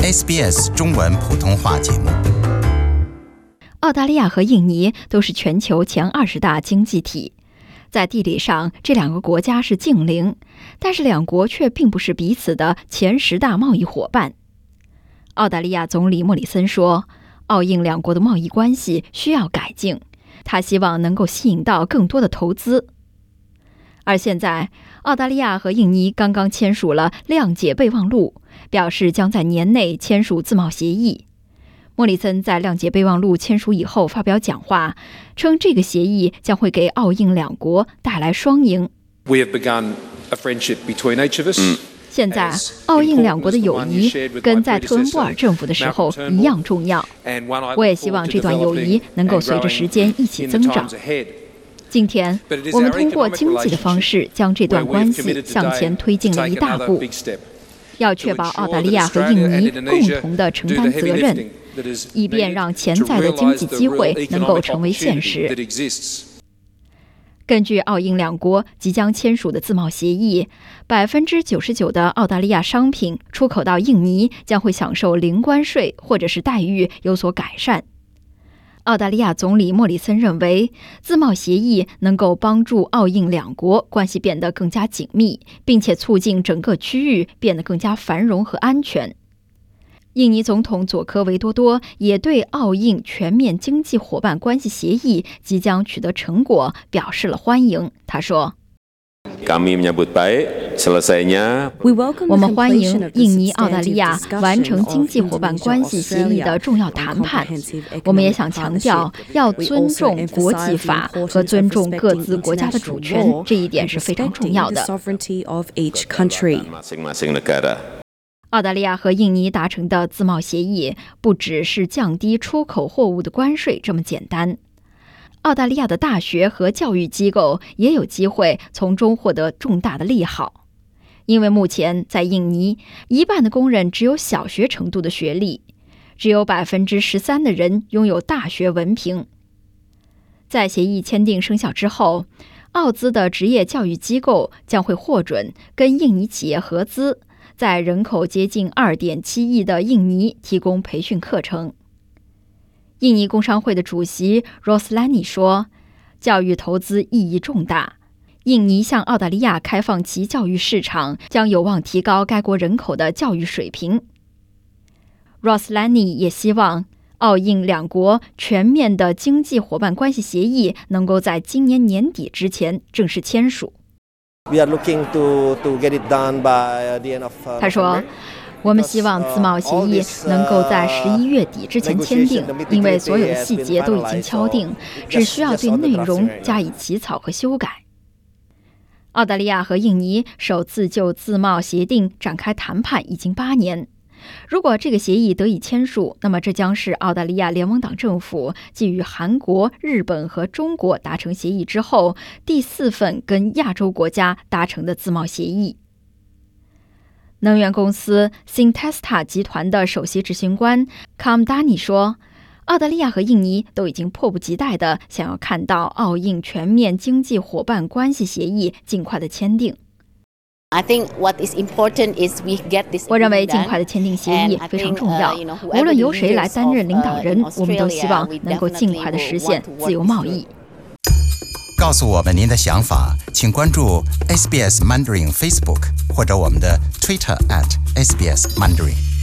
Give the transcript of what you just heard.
SBS 中文普通话节目。 澳大利亚和印尼都是全球前20大经济体，在地理上这两个国家是近邻，但是两国却并不是彼此的前10大贸易伙伴。澳大利亚总理莫里森说，澳印两国的贸易关系需要改进，他希望能够吸引到更多的投资。而现在，澳大利亚和印尼刚刚签署了谅解备忘录，表示将在年内签署自贸协议。莫里森在谅解备忘录签署以后发表讲话，称这个协议将会给澳印两国带来双赢。现在，澳印两国的友谊跟在特恩波尔政府的时候一样重要。我也希望这段友谊能够随着时间一起增长。今天，我们通过经济的方式将这段关系向前推进了一大步，要确保澳大利亚和印尼共同的承担责任，以便让潜在的经济机会能够成为现实。根据澳印两国即将签署的自贸协议，99%的澳大利亚商品出口到印尼将会享受零关税或者是待遇有所改善。澳大利亚总理莫里森认为，自贸协议能够帮助澳印两国关系变得更加紧密，并且促进整个区域变得更加繁荣和安全。印尼总统佐科维多多也对澳印全面经济伙伴关系协议即将取得成果表示了欢迎。他说，我们欢迎印尼、澳大利亚完成经济伙伴关系协议的重要谈判。我们也想强调，要尊重国际法和尊重各自国家的主权，这一点是非常重要的。澳大利亚和印尼达成的自贸协议不只是降低出口货物的关税这么简单。澳大利亚的大学和教育机构也有机会从中获得重大的利好，因为目前在印尼，一半的工人只有小学程度的学历，只有13%的人拥有大学文凭。在协议签订生效之后，澳资的职业教育机构将会获准跟印尼企业合资，在人口接近2.7亿的印尼提供培训课程。印尼工商会的主席 Roslani 说，教育投资意义重大，印尼向澳大利亚开放其教育市场将有望提高该国人口的教育水平。Roslani 也希望澳印两国全面的经济伙伴关系协议能够在今年年底之前正式签署。他说，我们希望自贸协议能够在11月底之前签订，因为所有的细节都已经敲定，只需要对内容加以起草和修改。澳大利亚和印尼首次就自贸协定展开谈判已经8年。如果这个协议得以签署，那么这将是澳大利亚联盟党政府继与韩国、日本和中国达成协议之后第4份跟亚洲国家达成的自贸协议。能源公司 Syntesta 集团的首席执行官 Kamdani 说，澳大利亚和印尼都已经迫不及待地想要看到澳印全面经济伙伴关系协议尽快的签订。我认为尽快的签订协议非常重要，无论由谁来担任领导人，我们都希望能够尽快的实现自由贸易。 告诉我们您的想法，请关注 SBS Mandarin Facebook 或者我们的 Twitter @SBS Mandarin。